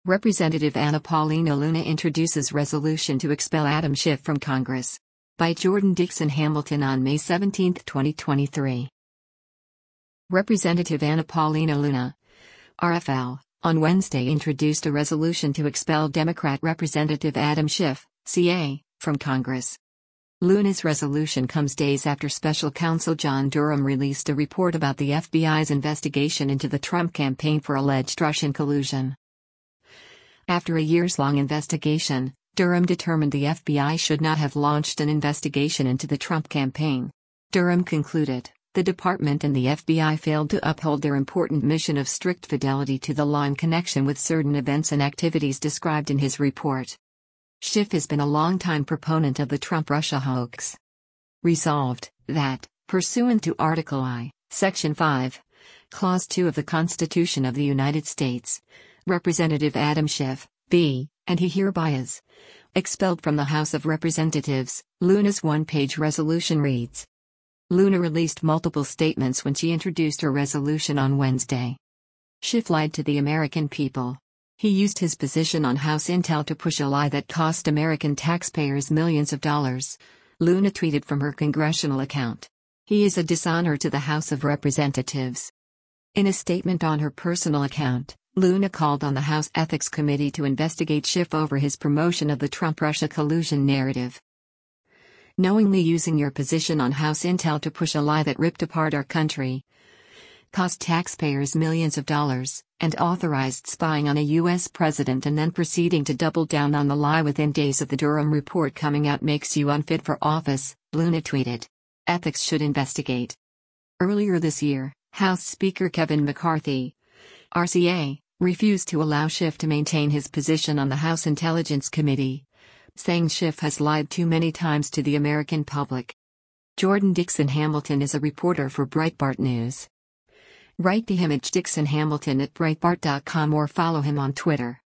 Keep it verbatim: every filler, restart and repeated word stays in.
Representative Anna Paulina Luna introduces resolution to expel Adam Schiff from Congress. By Jordan Dixon Hamilton on May seventeenth, twenty twenty-three. Representative Anna Paulina Luna, R F L, on Wednesday introduced a resolution to expel Democrat Representative Adam Schiff, C A, from Congress. Luna's resolution comes days after Special Counsel John Durham released a report about the F B I's investigation into the Trump campaign for alleged Russian collusion. After a years-long investigation, Durham determined the F B I should not have launched an investigation into the Trump campaign. Durham concluded, the department and the F B I failed to uphold their important mission of strict fidelity to the law in connection with certain events and activities described in his report. Schiff has been a longtime proponent of the Trump-Russia hoax. Resolved, that, pursuant to Article I, Section five, Clause two of the Constitution of the United States, Representative Adam Schiff, B, and he hereby is expelled from the House of Representatives. Luna's one-page resolution reads. Luna released multiple statements when she introduced her resolution on Wednesday. Schiff lied to the American people. He used his position on House intel to push a lie that cost American taxpayers millions of dollars, Luna tweeted from her congressional account. He is a dishonor to the House of Representatives. In a statement on her personal account, Luna called on the House Ethics Committee to investigate Schiff over his promotion of the Trump-Russia collusion narrative. Knowingly using your position on House intel to push a lie that ripped apart our country, cost taxpayers millions of dollars, and authorized spying on a U S president and then proceeding to double down on the lie within days of the Durham report coming out makes you unfit for office, Luna tweeted. Ethics should investigate. Earlier this year, House Speaker Kevin McCarthy, R C A, refused to allow Schiff to maintain his position on the House Intelligence Committee, saying Schiff has lied too many times to the American public. Jordan Dixon Hamilton is a reporter for Breitbart News. Write to him at Dixon Hamilton at Breitbart dot com or follow him on Twitter.